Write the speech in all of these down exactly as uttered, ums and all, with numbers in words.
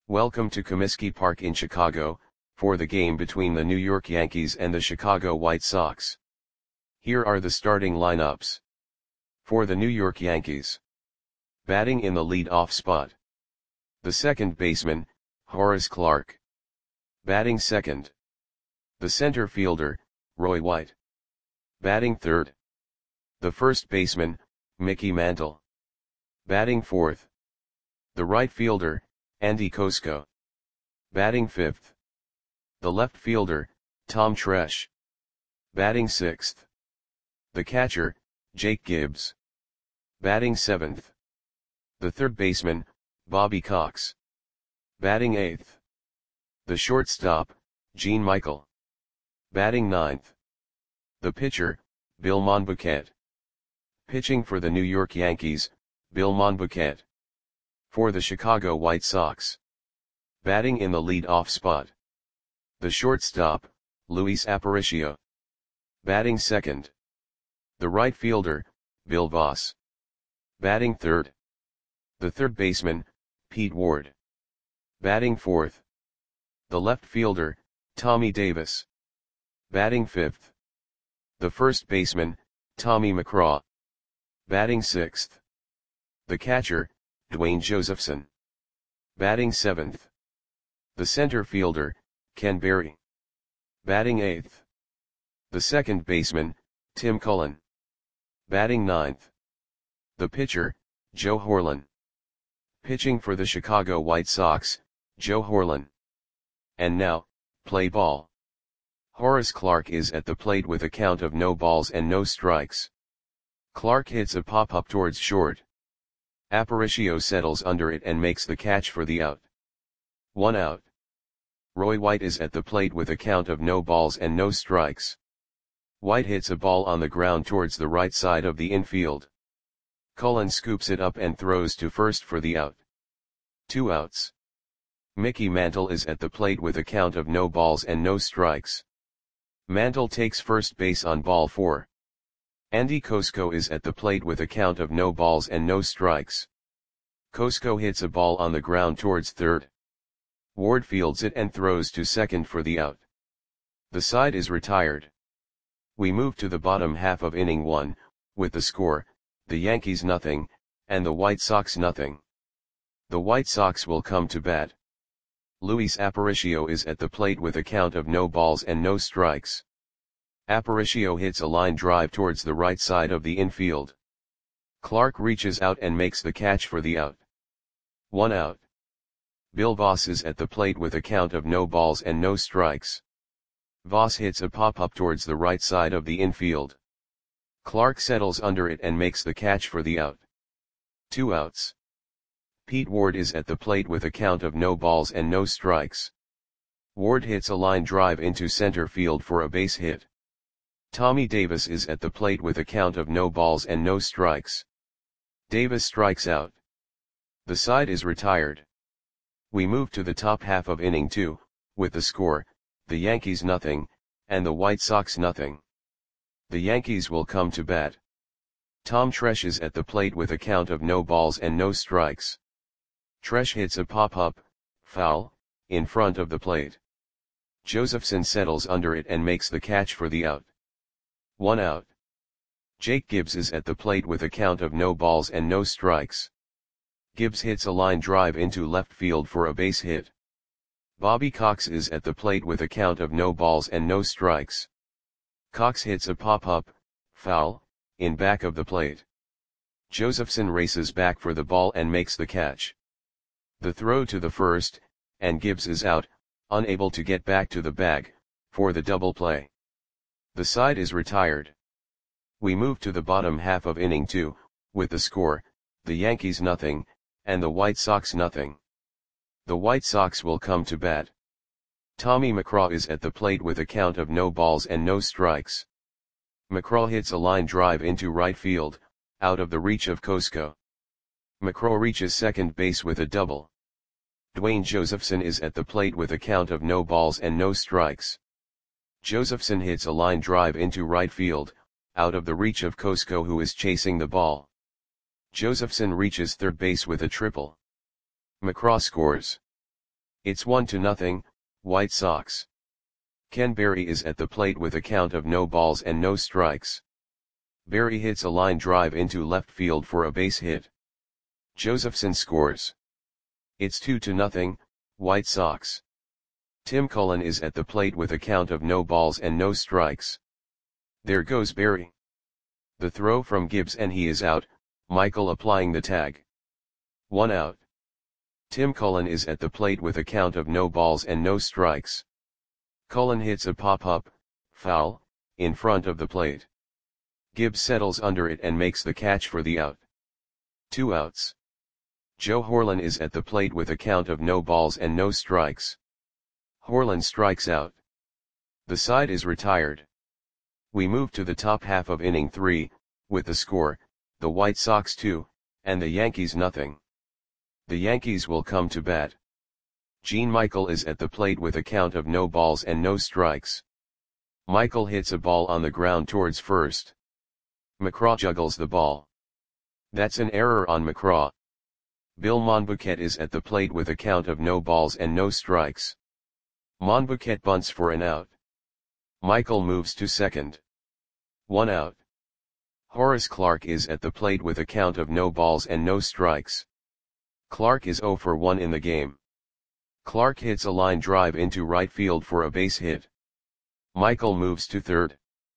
Welcome to Comiskey Park in Chicago, for the game between the New York Yankees and the Chicago White Sox. Here are the starting lineups. For the New York Yankees. Batting in the lead-off spot. The second baseman, Horace Clarke. Batting second. The center fielder, Roy White. Batting third. The first baseman, Mickey Mantle. Batting fourth. The right fielder, Andy Kosko. Batting fifth. The left fielder, Tom Tresh. Batting sixth. The catcher, Jake Gibbs. Batting seventh. The third baseman, Bobby Cox. Batting eighth. The shortstop, Gene Michael. Batting ninth. The pitcher, Bill Monbouquet. Pitching for the New York Yankees, Bill Monbouquet. For the Chicago White Sox. Batting in the lead-off spot. The shortstop, Luis Aparicio. Batting second. The right fielder, Bill Voss. Batting third. The third baseman, Pete Ward. Batting fourth. The left fielder, Tommy Davis. Batting fifth. The first baseman, Tommy McCraw. Batting sixth. The catcher, Dwayne Josephson. Batting seventh. The center fielder, Ken Berry. Batting eighth. The second baseman, Tim Cullen. Batting ninth. The pitcher, Joe Horlen. Pitching for the Chicago White Sox, Joe Horlen. And now, play ball. Horace Clarke is at the plate with a count of no balls and no strikes. Clarke hits a pop-up towards short. Aparicio settles under it and makes the catch for the out. One out. Roy White is at the plate with a count of no balls and no strikes. White hits a ball on the ground towards the right side of the infield. Cullen scoops it up and throws to first for the out. Two outs. Mickey Mantle is at the plate with a count of no balls and no strikes. Mantle takes first base on ball four. Andy Kosko is at the plate with a count of no balls and no strikes. Kosko hits a ball on the ground towards third. Ward fields it and throws to second for the out. The side is retired. We move to the bottom half of inning one, with the score, the Yankees nothing, and the White Sox nothing. The White Sox will come to bat. Luis Aparicio is at the plate with a count of no balls and no strikes. Aparicio hits a line drive towards the right side of the infield. Clarke reaches out and makes the catch for the out. One out. Bill Voss is at the plate with a count of no balls and no strikes. Voss hits a pop-up towards the right side of the infield. Clarke settles under it and makes the catch for the out. Two outs. Pete Ward is at the plate with a count of no balls and no strikes. Ward hits a line drive into center field for a base hit. Tommy Davis is at the plate with a count of no balls and no strikes. Davis strikes out. The side is retired. We move to the top half of inning two, with the score, the Yankees nothing, and the White Sox nothing. The Yankees will come to bat. Tom Tresh is at the plate with a count of no balls and no strikes. Tresh hits a pop-up, foul, in front of the plate. Josephson settles under it and makes the catch for the out. One out. Jake Gibbs is at the plate with a count of no balls and no strikes. Gibbs hits a line drive into left field for a base hit. Bobby Cox is at the plate with a count of no balls and no strikes. Cox hits a pop-up, foul, in back of the plate. Josephson races back for the ball and makes the catch. The throw to the first, and Gibbs is out, unable to get back to the bag, for the double play. The side is retired. We move to the bottom half of inning two, with the score, the Yankees nothing, and the White Sox nothing. The White Sox will come to bat. Tommy McCraw is at the plate with a count of no balls and no strikes. McCraw hits a line drive into right field, out of the reach of Kosko. McCraw reaches second base with a double. Dwayne Josephson is at the plate with a count of no balls and no strikes. Josephson hits a line drive into right field, out of the reach of Kosko, who is chasing the ball. Josephson reaches third base with a triple. McCraw scores. It's one to nothing, White Sox. Ken Berry is at the plate with a count of no balls and no strikes. Berry hits a line drive into left field for a base hit. Josephson scores. It's two to nothing, White Sox. Tim Cullen is at the plate with a count of no balls and no strikes. There goes Berry. The throw from Gibbs and he is out, Michael applying the tag. One out. Tim Cullen is at the plate with a count of no balls and no strikes. Cullen hits a pop-up, foul, in front of the plate. Gibbs settles under it and makes the catch for the out. Two outs. Joe Horlen is at the plate with a count of no balls and no strikes. Horlen strikes out. The side is retired. We move to the top half of inning three, with the score, the White Sox two, and the Yankees nothing. The Yankees will come to bat. Gene Michael is at the plate with a count of no balls and no strikes. Michael hits a ball on the ground towards first. McCraw juggles the ball. That's an error on McCraw. Bill Monbouquet is at the plate with a count of no balls and no strikes. Monbouquet bunts for an out. Michael moves to second. One out. Horace Clarke is at the plate with a count of no balls and no strikes. Clarke is oh for one in the game. Clarke hits a line drive into right field for a base hit. Michael moves to third.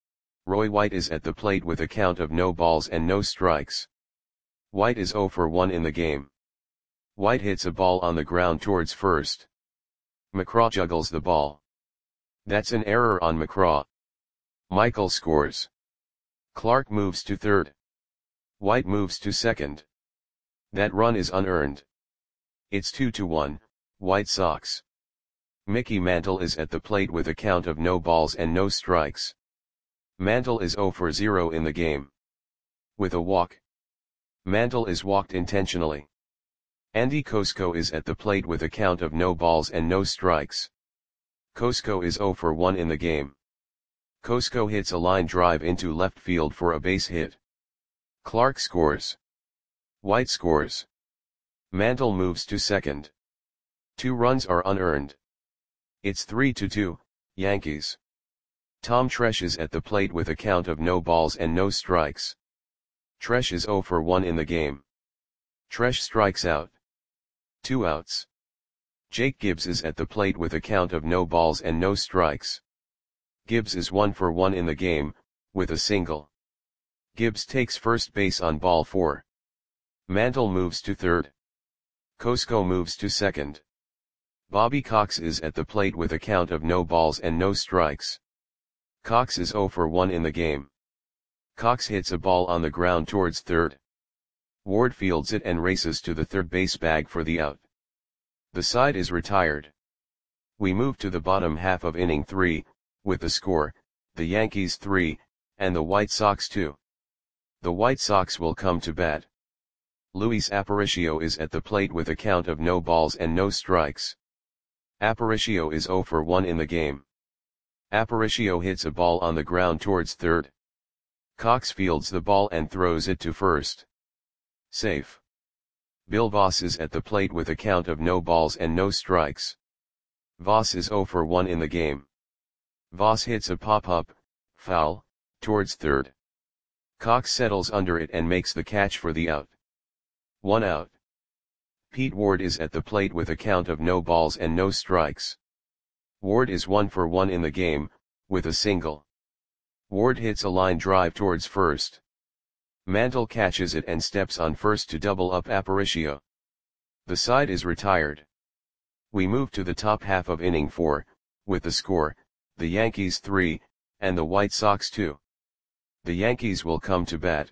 Roy White is at the plate with a count of no balls and no strikes. White is oh for one in the game. White hits a ball on the ground towards first. McCraw juggles the ball. That's an error on McCraw. Michael scores. Clarke moves to third. White moves to second. That run is unearned. It's two to one, White Sox. Mickey Mantle is at the plate with a count of no balls and no strikes. Mantle is oh for zero in the game. With a walk. Mantle is walked intentionally. Andy Kosko is at the plate with a count of no balls and no strikes. Kosko is oh for one in the game. Kosko hits a line drive into left field for a base hit. Clarke scores. White scores. Mantle moves to second. Two runs are unearned. It's three to two, Yankees. Tom Tresh is at the plate with a count of no balls and no strikes. Tresh is oh for one in the game. Tresh strikes out. Two outs. Jake Gibbs is at the plate with a count of no balls and no strikes. Gibbs is one for one in the game, with a single. Gibbs takes first base on ball four. Mantle moves to third. Kosko moves to second. Bobby Cox is at the plate with a count of no balls and no strikes. Cox is oh for one in the game. Cox hits a ball on the ground towards third. Ward fields it and races to the third base bag for the out. The side is retired. We move to the bottom half of inning three, with the score, the Yankees three, and the White Sox two. The White Sox will come to bat. Luis Aparicio is at the plate with a count of no balls and no strikes. Aparicio is oh for one in the game. Aparicio hits a ball on the ground towards third. Cox fields the ball and throws it to first. Safe. Bill Voss is at the plate with a count of no balls and no strikes. Voss is oh for one in the game. Voss hits a pop-up, foul, towards third. Cox settles under it and makes the catch for the out. One out. Pete Ward is at the plate with a count of no balls and no strikes. Ward is one for one in the game, with a single. Ward hits a line drive towards first. Mantle catches it and steps on first to double up Aparicio. The side is retired. We move to the top half of inning four, with the score, the Yankees three, and the White Sox two. The Yankees will come to bat.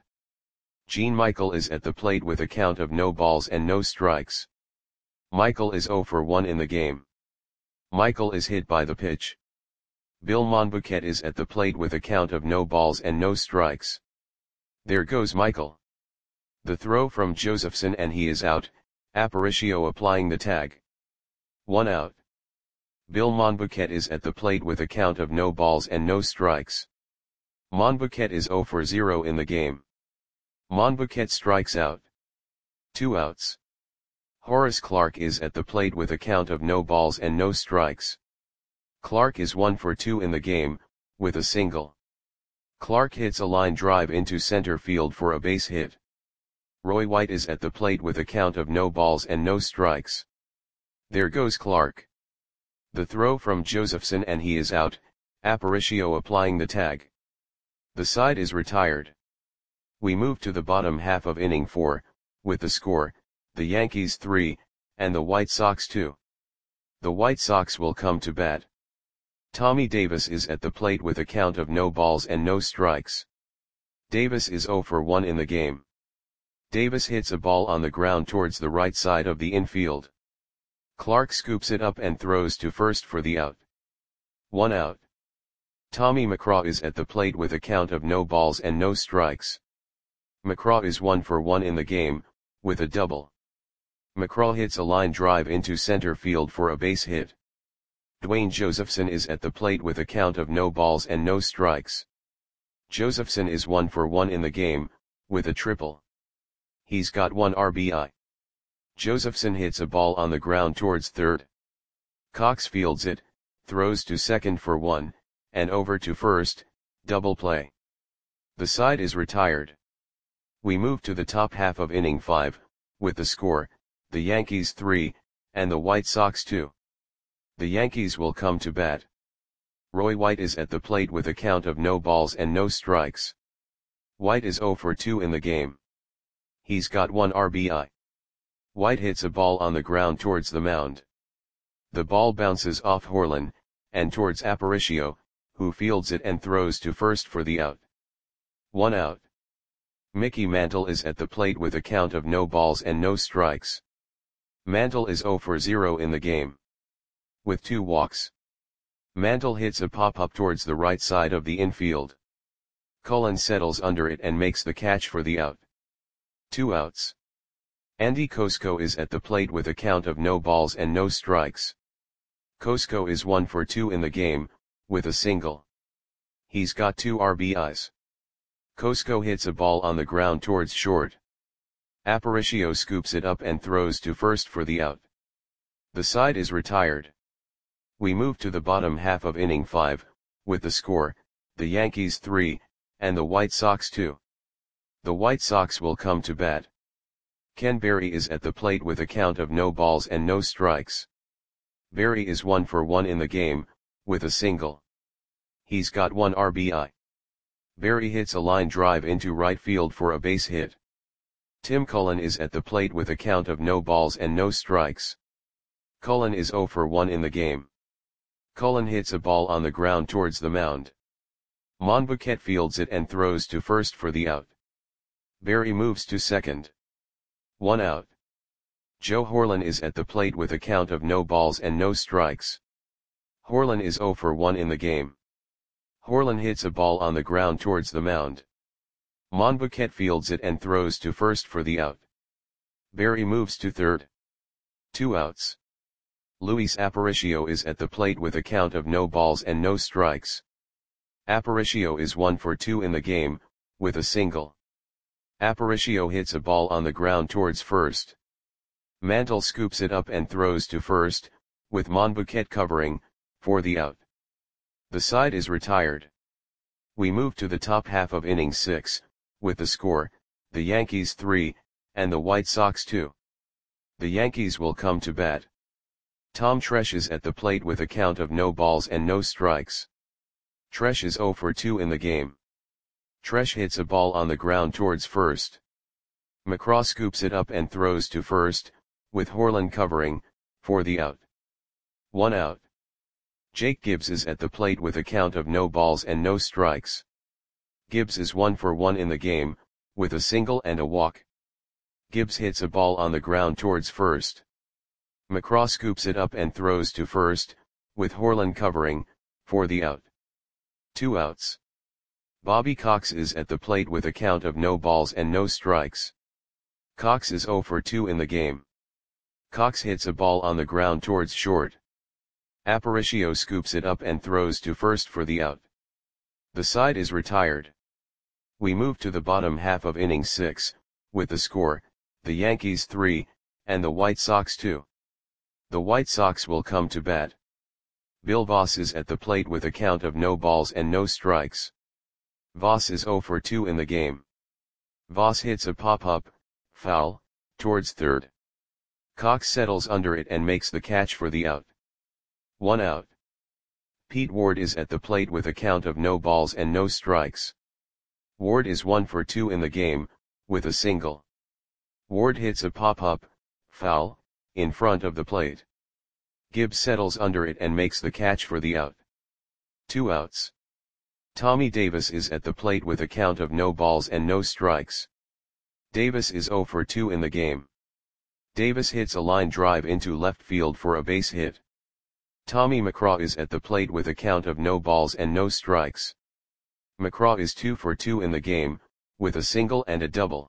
Gene Michael is at the plate with a count of no balls and no strikes. Michael is oh for one in the game. Michael is hit by the pitch. Bill Monbouquet is at the plate with a count of no balls and no strikes. There goes Michael. The throw from Josephson and he is out, Aparicio applying the tag. One out. Bill Monbouquet is at the plate with a count of no balls and no strikes. Monbouquet is oh for zero in the game. Monbouquet strikes out. Two outs. Horace Clarke is at the plate with a count of no balls and no strikes. Clarke is one for two in the game, with a single. Clarke hits a line drive into center field for a base hit. Roy White is at the plate with a count of no balls and no strikes. There goes Clarke. The throw from Josephson and he is out, Aparicio applying the tag. The side is retired. We move to the bottom half of inning four, with the score, the Yankees three, and the White Sox two. The White Sox will come to bat. Tommy Davis is at the plate with a count of no balls and no strikes. Davis is oh for one in the game. Davis hits a ball on the ground towards the right side of the infield. Clarke scoops it up and throws to first for the out. One out. Tommy McGraw is at the plate with a count of no balls and no strikes. McGraw is one for one in the game, with a double. McGraw hits a line drive into center field for a base hit. Dwayne Josephson is at the plate with a count of no balls and no strikes. Josephson is one for one in the game, with a triple. He's got one R B I. Josephson hits a ball on the ground towards third. Cox fields it, throws to second for one, and over to first, double play. The side is retired. We move to the top half of inning five, with the score, the Yankees three, and the White Sox two. The Yankees will come to bat. Roy White is at the plate with a count of no balls and no strikes. White is oh for two in the game. He's got one R B I. White hits a ball on the ground towards the mound. The ball bounces off Horlen, and towards Aparicio, who fields it and throws to first for the out. One out. Mickey Mantle is at the plate with a count of no balls and no strikes. Mantle is oh for zero in the game. With two walks. Mantle hits a pop-up towards the right side of the infield. Cullen settles under it and makes the catch for the out. Two outs. Andy Cosco is at the plate with a count of no balls and no strikes. Cosco is one for two in the game, with a single. He's got two R B Is. Cosco hits a ball on the ground towards short. Aparicio scoops it up and throws to first for the out. The side is retired. We move to the bottom half of inning five, with the score, the Yankees three, and the White Sox two. The White Sox will come to bat. Ken Berry is at the plate with a count of no balls and no strikes. Berry is one for one in the game, with a single. He's got one R B I. Berry hits a line drive into right field for a base hit. Tim Cullen is at the plate with a count of no balls and no strikes. Cullen is oh for one in the game. Cullen hits a ball on the ground towards the mound. Monbouquet fields it and throws to first for the out. Berry moves to second. One out. Joe Horlen is at the plate with a count of no balls and no strikes. Horlen is oh for one in the game. Horlen hits a ball on the ground towards the mound. Monbouquet fields it and throws to first for the out. Berry moves to third. Two outs. Luis Aparicio is at the plate with a count of no balls and no strikes. Aparicio is one for two in the game, with a single. Aparicio hits a ball on the ground towards first. Mantle scoops it up and throws to first, with Monbouquet covering, for the out. The side is retired. We move to the top half of inning six, with the score, the Yankees three, and the White Sox two. The Yankees will come to bat. Tom Tresh is at the plate with a count of no balls and no strikes. Tresh is oh for two in the game. Tresh hits a ball on the ground towards first. McGraw scoops it up and throws to first, with Horlen covering, for the out. One out. Jake Gibbs is at the plate with a count of no balls and no strikes. Gibbs is one for one in the game, with a single and a walk. Gibbs hits a ball on the ground towards first. McGraw scoops it up and throws to first, with Horlen covering, for the out. Two outs. Bobby Cox is at the plate with a count of no balls and no strikes. Cox is oh for two in the game. Cox hits a ball on the ground towards short. Aparicio scoops it up and throws to first for the out. The side is retired. We move to the bottom half of inning six, with the score, the Yankees three, and the White Sox two. The White Sox will come to bat. Bill Voss is at the plate with a count of no balls and no strikes. Voss is oh for two in the game. Voss hits a pop-up, foul, towards third. Cox settles under it and makes the catch for the out. One out. Pete Ward is at the plate with a count of no balls and no strikes. Ward is one for two in the game, with a single. Ward hits a pop-up, foul, in front of the plate. Gibbs settles under it and makes the catch for the out. Two outs. Tommy Davis is at the plate with a count of no balls and no strikes. Davis is oh for two in the game. Davis hits a line drive into left field for a base hit. Tommy McCraw is at the plate with a count of no balls and no strikes. McCraw is two for two in the game, with a single and a double.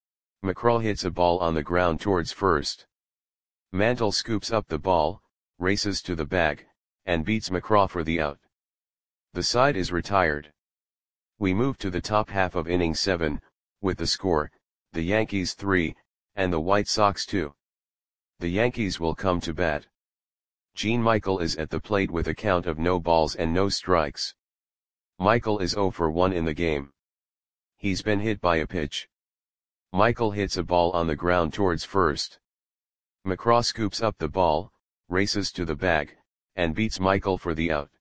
McCraw hits a ball on the ground towards first. Mantle scoops up the ball, races to the bag, and beats McCraw for the out. The side is retired. We move to the top half of inning seven, with the score, the Yankees three, and the White Sox two. The Yankees will come to bat. Gene Michael is at the plate with a count of no balls and no strikes. Michael is oh for one in the game. He's been hit by a pitch. Michael hits a ball on the ground towards first. McCraw scoops up the ball, races to the bag, and beats Michael for the out.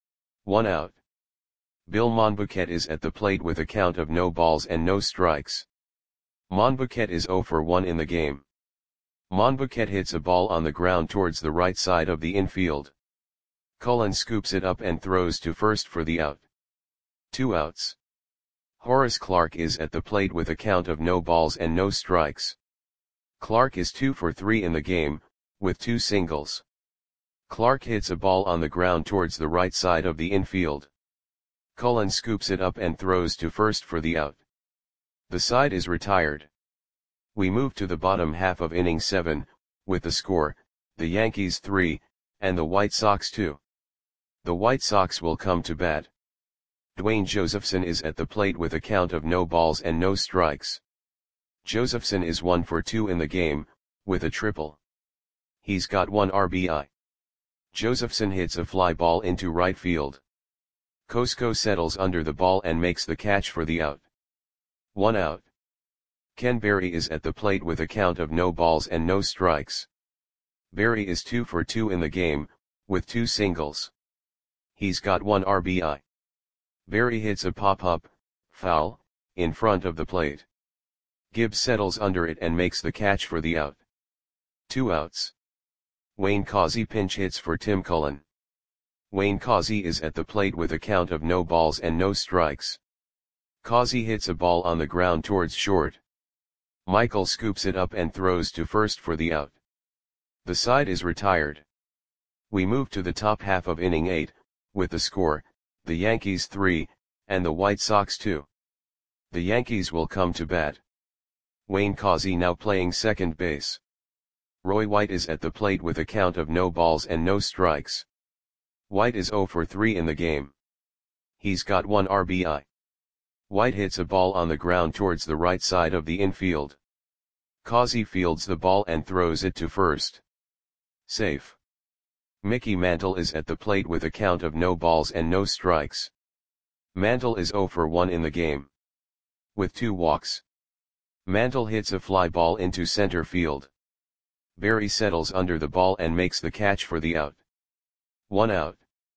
One out. Bill Monbouquet is at the plate with a count of no balls and no strikes. Monbouquet is oh for one in the game. Monbouquet hits a ball on the ground towards the right side of the infield. Cullen scoops it up and throws to first for the out. Two outs. Horace Clarke is at the plate with a count of no balls and no strikes. Clarke is two for three in the game, with two singles. Clarke hits a ball on the ground towards the right side of the infield. Cullen scoops it up and throws to first for the out. The side is retired. We move to the bottom half of inning seven, with the score, the Yankees three, and the White Sox two. The White Sox will come to bat. Dwayne Josephson is at the plate with a count of no balls and no strikes. Josephson is one for two in the game, with a triple. He's got one R B I. Josephson hits a fly ball into right field. Cosco settles under the ball and makes the catch for the out. One out. Ken Berry is at the plate with a count of no balls and no strikes. Berry is two for two in the game, with two singles. He's got one R B I. Berry hits a pop-up, foul, in front of the plate. Gibbs settles under it and makes the catch for the out. Two outs. Wayne Causey pinch hits for Tim Cullen. Wayne Causey is at the plate with a count of no balls and no strikes. Causey hits a ball on the ground towards short. Michael scoops it up and throws to first for the out. The side is retired. We move to the top half of inning eight, with the score, the Yankees three, and the White Sox two. The Yankees will come to bat. Wayne Causey now playing second base. Roy White is at the plate with a count of no balls and no strikes. White is oh for three in the game. He's got one R B I. White hits a ball on the ground towards the right side of the infield. Causey fields the ball and throws it to first. Safe. Mickey Mantle is at the plate with a count of no balls and no strikes. Mantle is oh for one in the game. With two walks. Mantle hits a fly ball into center field. Berry settles under the ball and makes the catch for the out. One out.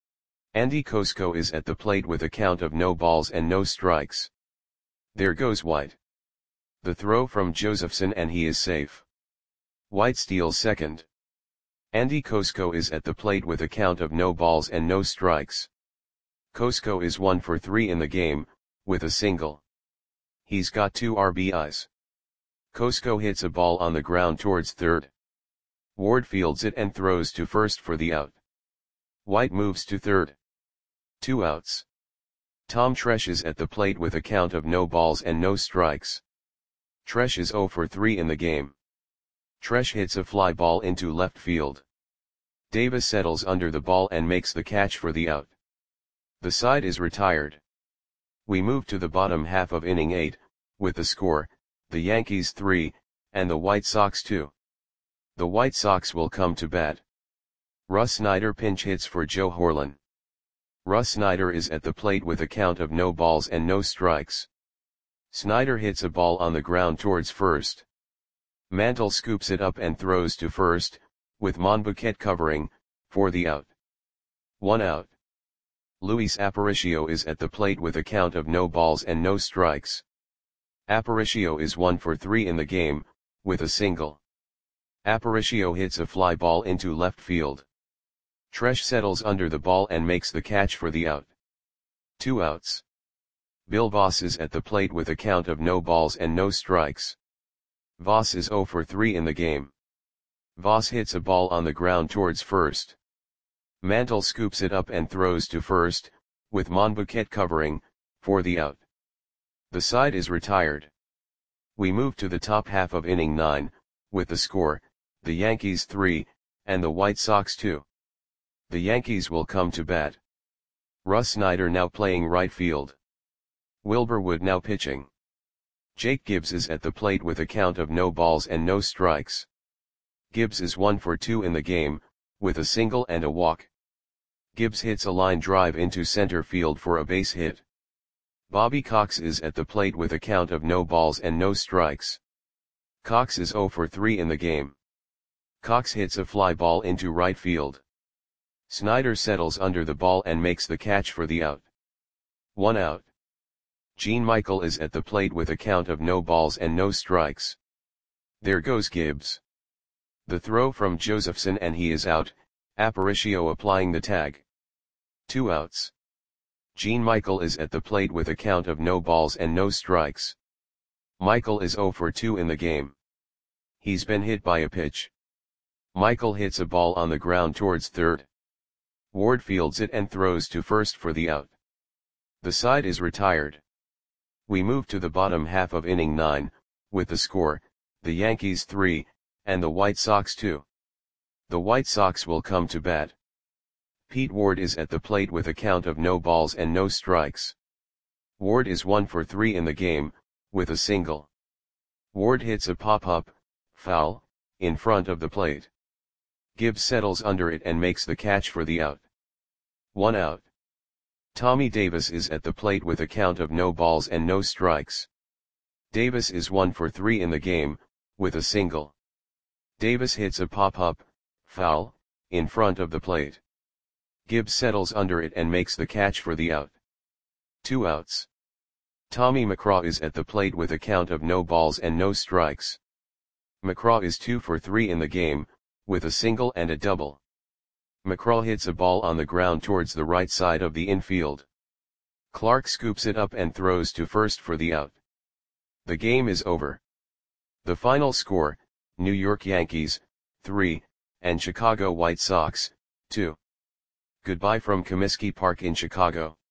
Andy Cosco is at the plate with a count of no balls and no strikes. There goes White. The throw from Josephson and he is safe. White steals second. Andy Cosco is at the plate with a count of no balls and no strikes. Cosco is one for three in the game, with a single. He's got two R B Is. Cosco hits a ball on the ground towards third. Ward fields it and throws to first for the out. White moves to third. Two outs. Tom Tresh is at the plate with a count of no balls and no strikes. Tresh is oh for three in the game. Tresh hits a fly ball into left field. Davis settles under the ball and makes the catch for the out. The side is retired. We move to the bottom half of inning eight, with the score, the Yankees three, and the White Sox two. The White Sox will come to bat. Russ Snyder pinch hits for Joe Horlen. Russ Snyder is at the plate with a count of no balls and no strikes. Snyder hits a ball on the ground towards first. Mantle scoops it up and throws to first, with Monbouquet covering, for the out. One out. Luis Aparicio is at the plate with a count of no balls and no strikes. Aparicio is one for three in the game, with a single. Aparicio hits a fly ball into left field. Tresh settles under the ball and makes the catch for the out. Two outs. Bill Voss is at the plate with a count of no balls and no strikes. Voss is zero for three in the game. Voss hits a ball on the ground towards first. Mantle scoops it up and throws to first, with Monbouquet covering, for the out. The side is retired. We move to the top half of inning nine, with the score, the Yankees three, and the White Sox two. The Yankees will come to bat. Russ Snyder now playing right field. Wilbur Wood now pitching. Jake Gibbs is at the plate with a count of no balls and no strikes. Gibbs is one for two in the game, with a single and a walk. Gibbs hits a line drive into center field for a base hit. Bobby Cox is at the plate with a count of no balls and no strikes. Cox is zero for three in the game. Cox hits a fly ball into right field. Snyder settles under the ball and makes the catch for the out. One out. Gene Michael is at the plate with a count of no balls and no strikes. There goes Gibbs. The throw from Josephson and he is out, Aparicio applying the tag. Two outs. Gene Michael is at the plate with a count of no balls and no strikes. Michael is zero for two in the game. He's been hit by a pitch. Michael hits a ball on the ground towards third. Ward fields it and throws to first for the out. The side is retired. We move to the bottom half of inning nine, with the score, the Yankees three, and the White Sox two. The White Sox will come to bat. Pete Ward is at the plate with a count of no balls and no strikes. Ward is one for three in the game, with a single. Ward hits a pop-up, foul, in front of the plate. Gibbs settles under it and makes the catch for the out. One out. Tommy Davis is at the plate with a count of no balls and no strikes. Davis is one for three in the game, with a single. Davis hits a pop-up, foul, in front of the plate. Gibbs settles under it and makes the catch for the out. Two outs. Tommy McCraw is at the plate with a count of no balls and no strikes. McCraw is two for three in the game, with a single and a double. McCraw hits a ball on the ground towards the right side of the infield. Clark scoops it up and throws to first for the out. The game is over. The final score, New York Yankees, three, and Chicago White Sox, two. Goodbye from Comiskey Park in Chicago.